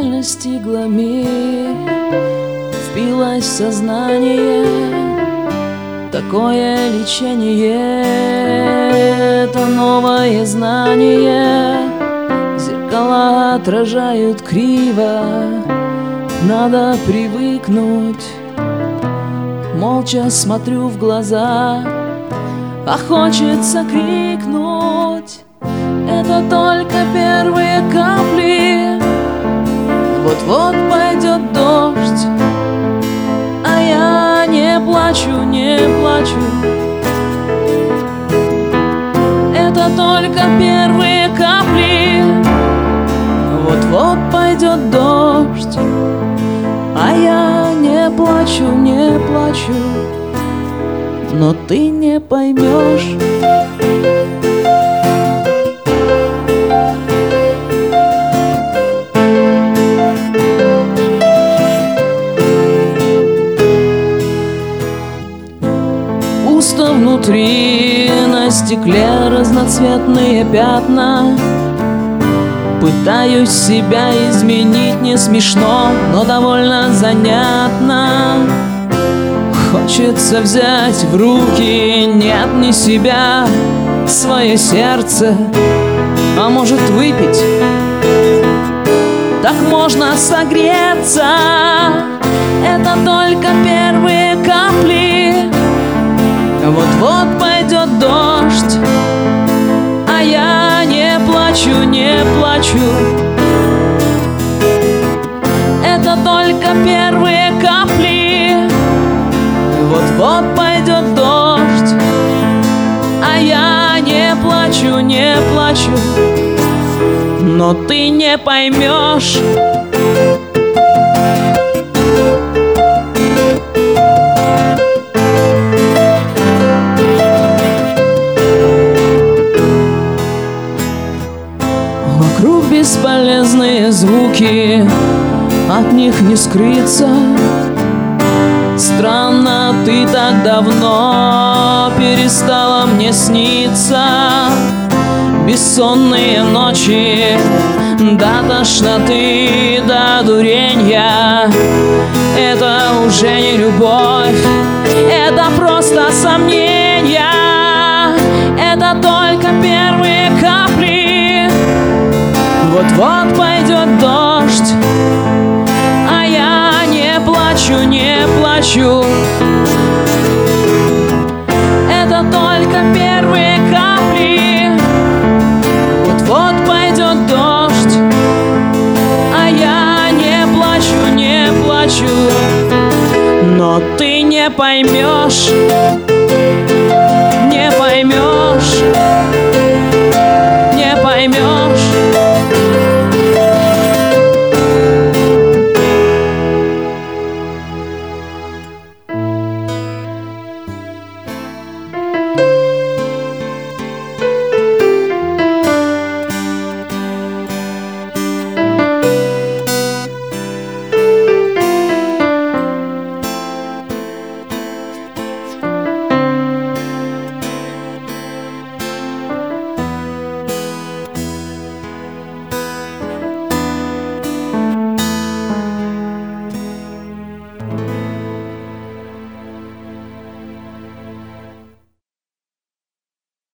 реальность иглами впилась в сознание. Такое лечение — это новое знание. Зеркала отражают криво, надо привыкнуть. Молча смотрю в глаза, а хочется крикнуть. Это только первые капли, вот-вот пойдет дождь, а я не плачу, не плачу. Это только первые капли, вот-вот пойдет дождь, а я не плачу, не плачу. Но ты не поймешь. Пусто внутри, на стекле разноцветные пятна. Пытаюсь себя изменить, не смешно, но довольно занятно. Хочется взять в руки, нет, не себя, свое сердце, а может выпить. Так можно согреться. Это только первые капли, вот-вот пойдет дождь, а я не плачу, не плачу. Это только первые капли, вот-вот пойдет дождь, а я не плачу, не плачу. Но ты не поймешь. Вокруг бесполезные звуки, от них не скрыться. Странно, ты так давно перестала мне сниться. Бессонные ночи, до тошноты, до дуренья. Это уже не любовь, это просто сомнения. Это только первые капли, вот-вот пойдет дождь, а я не плачу, не плачу. Это только первые капли, вот-вот пойдет дождь, а я не плачу, не плачу. Но ты не поймешь.